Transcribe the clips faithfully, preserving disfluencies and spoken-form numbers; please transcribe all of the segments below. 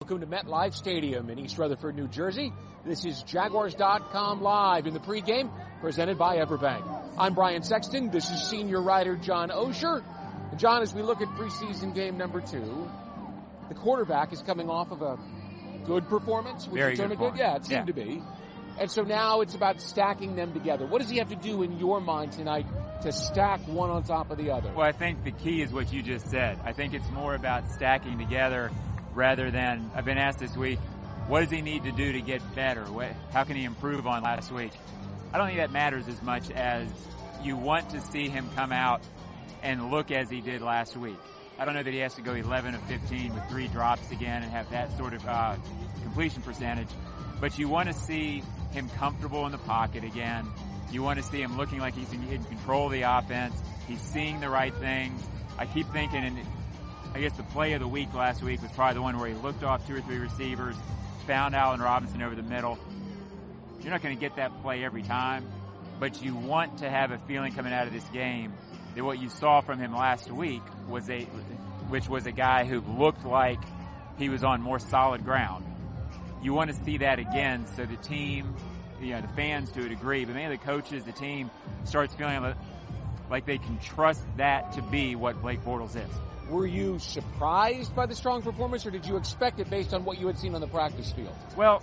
Welcome to MetLife Stadium in East Rutherford, New Jersey. This is Jaguars dot com Live in the pregame, presented by Everbank. I'm Brian Sexton. This is senior writer John Osher. And John, as we look at preseason game number two, the quarterback is coming off of a good performance. Which Very good performance. Yeah, it seemed yeah. to be. And so now it's about stacking them together. What does he have to do in your mind tonight to stack one on top of the other? Well, I think the key is what you just said. I think it's more about stacking together rather than, I've been asked this week, what does he need to do to get better? What, how can he improve on last week? I don't think that matters as much as you want to see him come out and look as he did last week. I don't know that he has to go eleven of fifteen with three drops again and have that sort of uh, completion percentage, but you want to see him comfortable in the pocket again. You want to see him looking like he's in, in control of the offense. He's seeing the right things. I keep thinking, and I guess the play of the week last week was probably the one where he looked off two or three receivers, found Allen Robinson over the middle. You're not going to get that play every time, but you want to have a feeling coming out of this game that what you saw from him last week was a, which was a guy who looked like he was on more solid ground. You want to see that again so the team, you know, the fans to a degree, but mainly the coaches, the team starts feeling like they can trust that to be what Blake Bortles is. Were you surprised by the strong performance, or did you expect it based on what you had seen on the practice field? Well,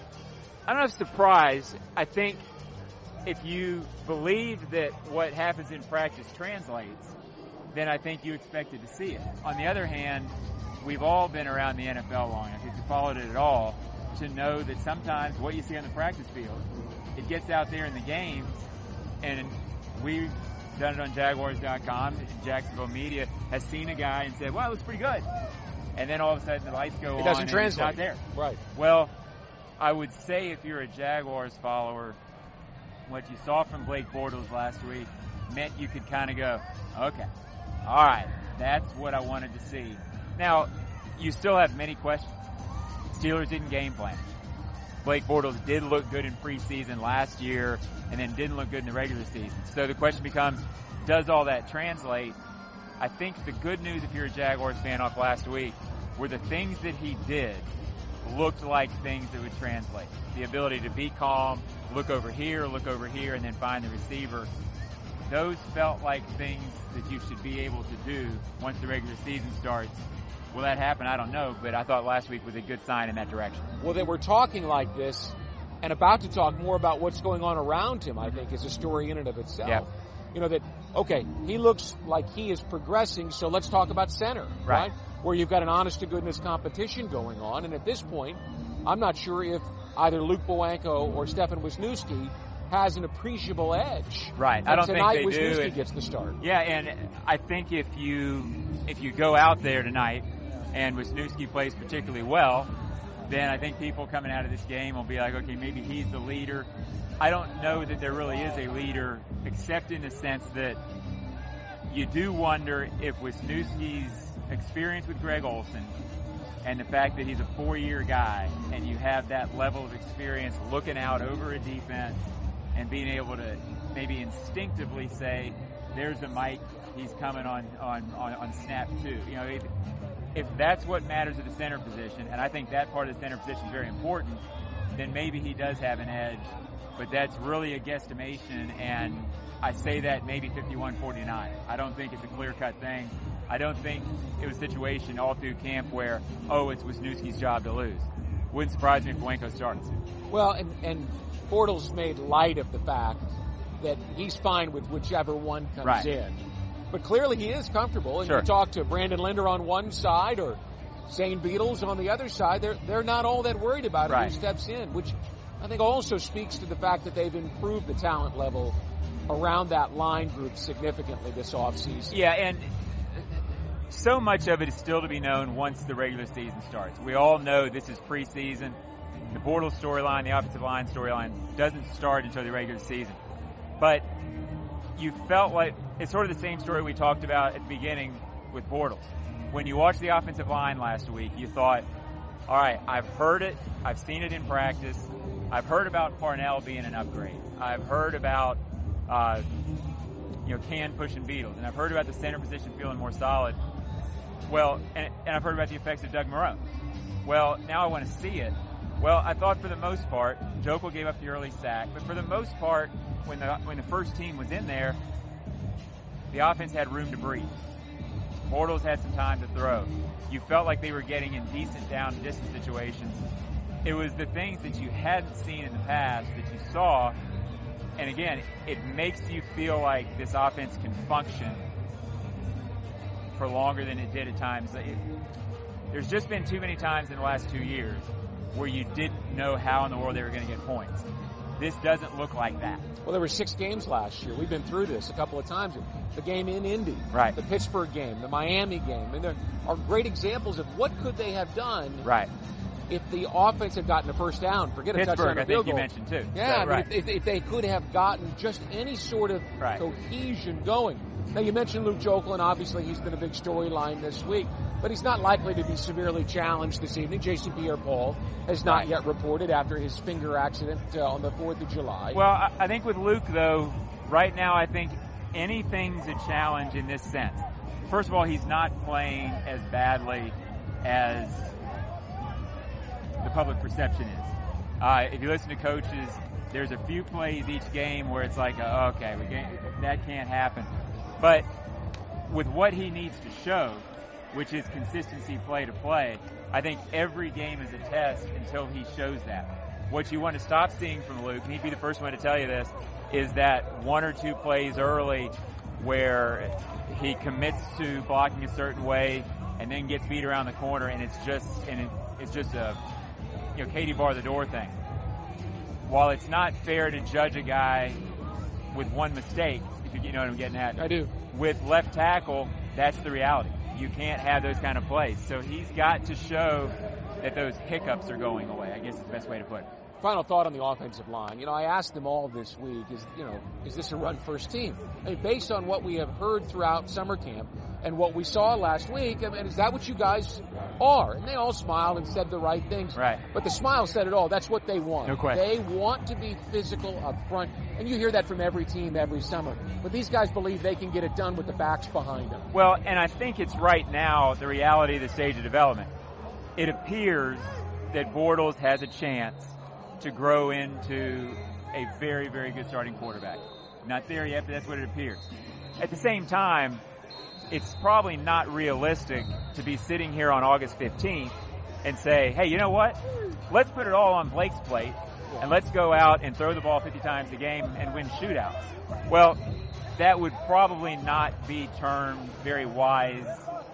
I don't know if surprised. I think if you believe that what happens in practice translates, then I think you expected to see it. On the other hand, we've all been around the N F L long enough, if you followed it at all, to know that sometimes what you see on the practice field, it gets out there in the games, and we've done it on Jaguars dot com, Jacksonville Media has seen a guy and said, well, it was pretty good. And then all of a sudden the lights go on. It doesn't and translate. It's not there. Right. Well, I would say if you're a Jaguars follower, what you saw from Blake Bortles last week meant you could kind of go, okay, all right, that's what I wanted to see. Now, you still have many questions. Steelers didn't game plan. Blake Bortles did look good in preseason last year and then didn't look good in the regular season. So the question becomes, does all that translate? I think the good news if you're a Jaguars fan off last week were the things that he did looked like things that would translate. The ability to be calm, look over here, look over here, and then find the receiver. Those felt like things that you should be able to do once the regular season starts. Will that happen? I don't know, but I thought last week was a good sign in that direction. Well, that we're talking like this and about to talk more about what's going on around him, I think, is a story in and of itself. Yeah. You know, that, okay, he looks like he is progressing, so let's talk about center, right? Right. Where you've got an honest-to-goodness competition going on, and at this point, I'm not sure if either Luke Bowanko or Stefan Wisniewski has an appreciable edge. Right. But I don't think tonight, they Wisniewski do. Wisniewski gets the start. Yeah, and I think if you if you go out there tonight and Wisniewski plays particularly well, then I think people coming out of this game will be like, okay, maybe he's the leader. I don't know that there really is a leader, except in the sense that you do wonder if Wisniewski's experience with Greg Olsen and the fact that he's a four-year guy and you have that level of experience looking out over a defense and being able to maybe instinctively say, there's a Mike, he's coming on, on, on, on snap two. You know, if, if that's what matters at the center position, and I think that part of the center position is very important, then maybe he does have an edge. But that's really a guesstimation, and I say that maybe fifty-one forty-nine. I don't think it's a clear-cut thing. I don't think it was a situation all through camp where, oh, it's Wisniewski's job to lose. Wouldn't surprise me if Bowanko starts. Well, and, and Bortles made light of the fact that he's fine with whichever one comes right. in. But clearly he is comfortable. And sure. you talk to Brandon Linder on one side or Zane Beadles on the other side, they're, they're not all that worried about right. who steps in, which I think also speaks to the fact that they've improved the talent level around that line group significantly this offseason. Yeah, and so much of it is still to be known once the regular season starts. We all know this is preseason. The Bortles storyline, the offensive line storyline doesn't start until the regular season. But you felt like it's sort of the same story we talked about at the beginning with Bortles. When you watched the offensive line last week, you thought, all right, I've heard it. I've seen it in practice. I've heard about Parnell being an upgrade. I've heard about, uh, you know, Can pushing Beatles. And I've heard about the center position feeling more solid. Well, and, and I've heard about the effects of Doug Marrone. Well, now I want to see it. Well, I thought for the most part, Jokel gave up the early sack, but for the most part, when the when the first team was in there, the offense had room to breathe. Bortles had some time to throw. You felt like they were getting in decent down and distance situations. It was the things that you hadn't seen in the past that you saw, and again, it makes you feel like this offense can function for longer than it did at times. It, there's just been too many times in the last two years where you didn't know how in the world they were going to get points. This doesn't look like that. Well, there were six games last year. We've been through this a couple of times. The game in Indy, right. The Pittsburgh game, the Miami game, and there are great examples of what could they have done, right, if the offense had gotten a first down. Forget a touchdown, a field goal. I think you mentioned too. Yeah, so, I mean, right. if, if they could have gotten just any sort of right. cohesion going. Now, you mentioned Luke Jokel, and obviously he's been a big storyline this week, but he's not likely to be severely challenged this evening. Jason Pierre-Paul has not right. yet reported after his finger accident uh, on the fourth of July. Well, I, I think with Luke, though, right now I think anything's a challenge in this sense. First of all, he's not playing as badly as the public perception is. Uh, if you listen to coaches, there's a few plays each game where it's like, uh, okay, we can't, that can't happen. But with what he needs to show, which is consistency play to play, I think every game is a test until he shows that. What you want to stop seeing from Luke, and he'd be the first one to tell you this, is that one or two plays early where he commits to blocking a certain way and then gets beat around the corner, and it's just and it, it's just a you know Katie bar the door thing. While it's not fair to judge a guy with one mistake, if you, you know what I'm getting at, I do. With left tackle, that's the reality. You can't have those kind of plays. So he's got to show that those hiccups are going away, I guess is the best way to put it. Final thought on the offensive line. You know, I asked them all this week, is, you know, is this a run-first team? I mean, based on what we have heard throughout summer camp and what we saw last week, I mean, is that what you guys are? And they all smiled and said the right things. Right. But the smile said it all. That's what they want. No question. They want to be physical up front. And you hear that from every team every summer. But these guys believe they can get it done with the backs behind them. Well, and I think it's right now the reality of the stage of development. It appears that Bortles has a chance to grow into a very, very good starting quarterback. Not there yet, but that's what it appears. At the same time, it's probably not realistic to be sitting here on August fifteenth and say, hey, you know what? Let's put it all on Blake's plate and let's go out and throw the ball fifty times a game and win shootouts. Well, that would probably not be termed very wise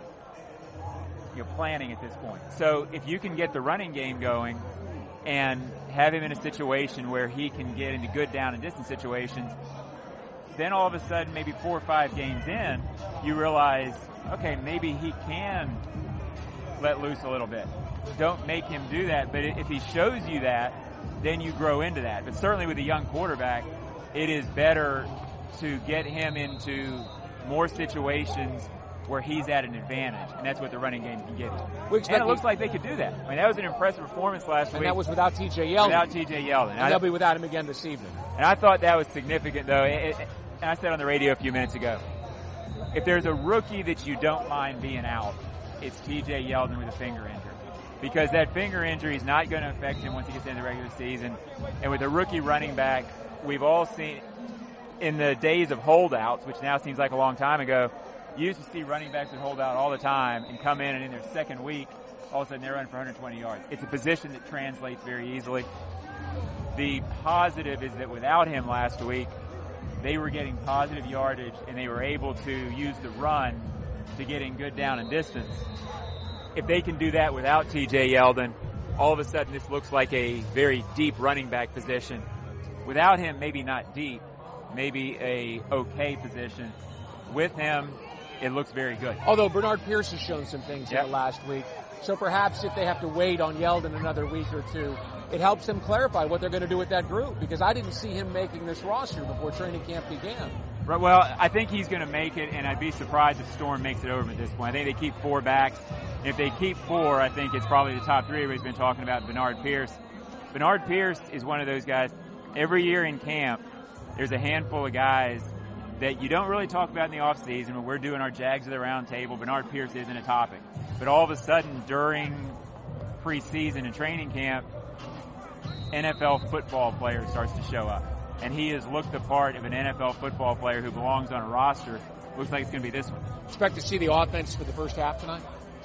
you know, planning at this point. So if you can get the running game going and have him in a situation where he can get into good down and distance situations, then all of a sudden, maybe four or five games in, you realize, okay, maybe he can let loose a little bit. Don't make him do that, but if he shows you that, then you grow into that. But certainly with a young quarterback, it is better to get him into more situations where he's at an advantage, and that's what the running game can give you. And it looks like they could do that. I mean, that was an impressive performance last and week. And that was without T J Yeldon. Without T J Yeldon. And they'll be without him again this evening. And I thought that was significant, though. It, it, and I said on the radio a few minutes ago, if there's a rookie that you don't mind being out, it's T J Yeldon with a finger injury. Because that finger injury is not going to affect him once he gets into the regular season. And with a rookie running back, we've all seen in the days of holdouts, which now seems like a long time ago, you used to see running backs that hold out all the time and come in, and in their second week, all of a sudden they're running for one hundred twenty yards. It's a position that translates very easily. The positive is that without him last week, they were getting positive yardage, and they were able to use the run to get in good down and distance. If they can do that without T J Yeldon, all of a sudden this looks like a very deep running back position. Without him, maybe not deep, maybe a okay position. With him, it looks very good. Although Bernard Pierce has shown some things yep. in the last week. So perhaps if they have to wait on Yeldon another week or two, it helps them clarify what they're going to do with that group, because I didn't see him making this roster before training camp began. Right, well, I think he's going to make it, and I'd be surprised if Storm makes it over at this point. I think they keep four backs. If they keep four, I think it's probably the top three everybody's been talking about, Bernard Pierce. Bernard Pierce is one of those guys, every year in camp, there's a handful of guys that you don't really talk about in the offseason when we're doing our Jags of the Round Table. Bernard Pierce isn't a topic. But all of a sudden, during preseason and training camp, N F L football player starts to show up. And he has looked the part of an N F L football player who belongs on a roster. Looks like it's going to be this one. Expect to see the offense for the first half tonight?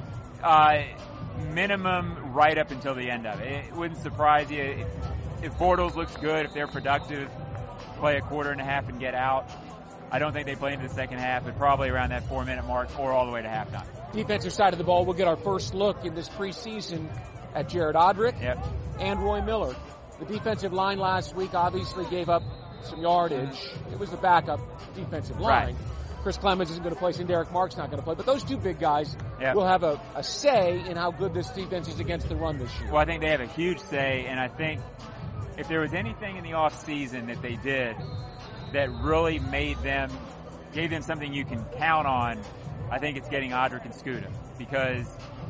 Uh, minimum right up until the end of it. It wouldn't surprise you. If, if Bortles looks good, if they're productive, play a quarter and a half and get out. I don't think they play into the second half, but probably around that four-minute mark or all the way to halftime. Defensive side of the ball, we'll get our first look in this preseason at Jared Odrick yep. and Roy Miller. The defensive line last week obviously gave up some yardage. It was the backup defensive line. Right. Chris Clemens isn't going to play, and Derek Mark's not going to play. But those two big guys yep. will have a, a say in how good this defense is against the run this year. Well, I think they have a huge say, and I think if there was anything in the offseason that they did that really made them, gave them something you can count on, I think it's getting Odrick and Skuta, because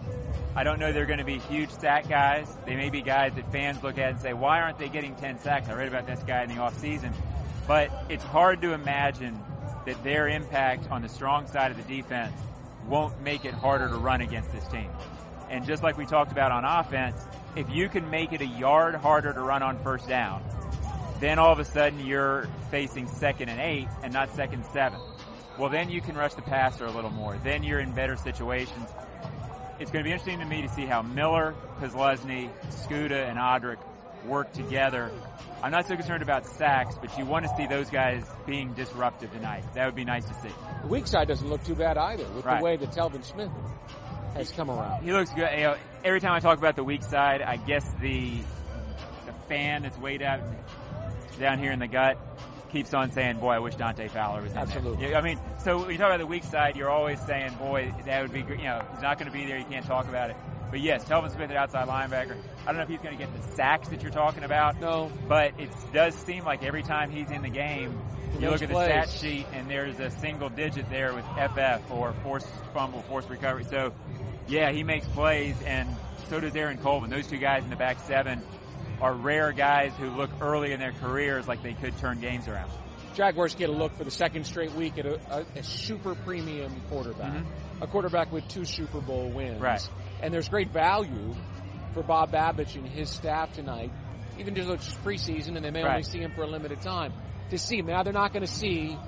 I don't know they're going to be huge sack guys. They may be guys that fans look at and say, why aren't they getting ten sacks? I read about this guy in the offseason. But it's hard to imagine that their impact on the strong side of the defense won't make it harder to run against this team. And just like we talked about on offense, if you can make it a yard harder to run on first down, then all of a sudden you're facing second and eight and not second and seven. Well, then you can rush the passer a little more. Then you're in better situations. It's going to be interesting to me to see how Miller, Posluszny, Skuta, and Odrick work together. I'm not so concerned about sacks, but you want to see those guys being disruptive tonight. That would be nice to see. The weak side doesn't look too bad either, with right. the way that Telvin Smith has come around. He looks good. You know, every time I talk about the weak side, I guess the the fan that's way down down here in the gut keeps on saying, boy, I wish Dante Fowler was in Absolutely. there. I mean, so when you talk about the weak side, you're always saying, boy, that would be great. You know, he's not going to be there. You can't talk about it. But yes, Telvin Smith, the outside linebacker. I don't know if he's going to get the sacks that you're talking about. No. But it does seem like every time he's in the game, he you look at the plays. stat sheet and there's a single digit there with F F or forced fumble, forced recovery. So, yeah, he makes plays, and so does Aaron Colvin. Those two guys in the back seven are rare guys who look early in their careers like they could turn games around. Jaguars get a look for the second straight week at a, a, a super premium quarterback, mm-hmm. a quarterback with two Super Bowl wins. Right. And there's great value for Bob Babich and his staff tonight, even though it's just preseason and they may right. only see him for a limited time, to see him. Now, they're not going to see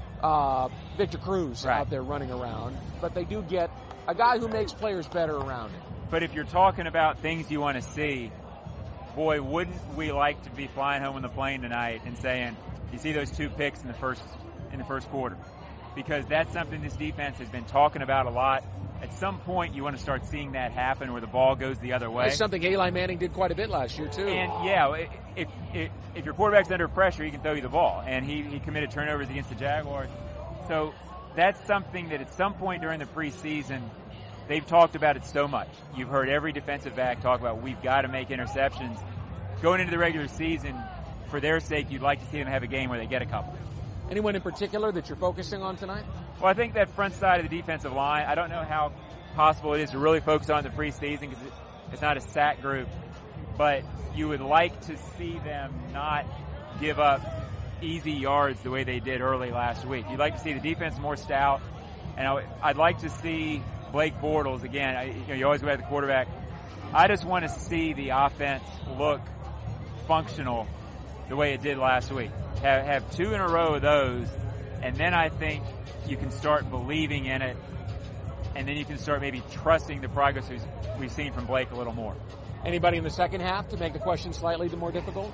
uh, Victor Cruz right. out there running around, but they do get a guy who makes players better around him. But if you're talking about things you want to see, boy, wouldn't we like to be flying home on the plane tonight and saying, you see those two picks in the first in the first quarter? Because that's something this defense has been talking about a lot. At some point, you want to start seeing that happen where the ball goes the other way. That's something Eli Manning did quite a bit last year, too. And, yeah, if, if, if your quarterback's under pressure, he can throw you the ball. And he, he committed turnovers against the Jaguars. So that's something that at some point during the preseason, they've talked about it so much. You've heard every defensive back talk about we've got to make interceptions. Going into the regular season, for their sake, you'd like to see them have a game where they get a couple. Anyone in particular that you're focusing on tonight? Well, I think that front side of the defensive line, I don't know how possible it is to really focus on the preseason because it, it's not a sack group, but you would like to see them not give up easy yards the way they did early last week. You'd like to see the defense more stout, and I, I'd like to see Blake Bortles, again, I, you know, you always go at the quarterback. I just want to see the offense look functional the way it did last week. Have, have two in a row of those, and then I think you can start believing in it, and then you can start maybe trusting the progress we've seen from Blake a little more. Anybody in the second half to make the question slightly more difficult?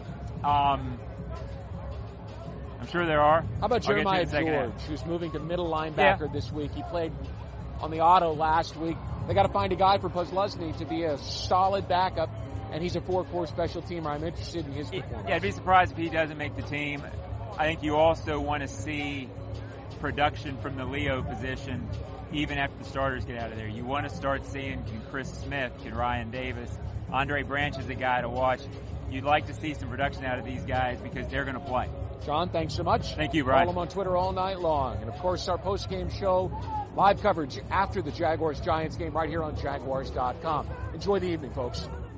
Um, I'm sure there are. How about Jeremiah George, half. who's moving to middle linebacker yeah. this week? He played on the auto last week. They got to find a guy for Posluszny to be a solid backup, and he's a four-core special teamer. I'm interested in his performance. Yeah, I'd be surprised if he doesn't make the team. I think you also want to see production from the Leo position even after the starters get out of there. You want to start seeing, can Chris Smith, can Ryan Davis, Andre Branch is a guy to watch. You'd like to see some production out of these guys because they're going to play. John, thanks so much. Thank you, Brian. Follow him on Twitter all night long. And, of course, our post-game show, live coverage after the Jaguars-Giants game right here on Jaguars dot com. Enjoy the evening, folks.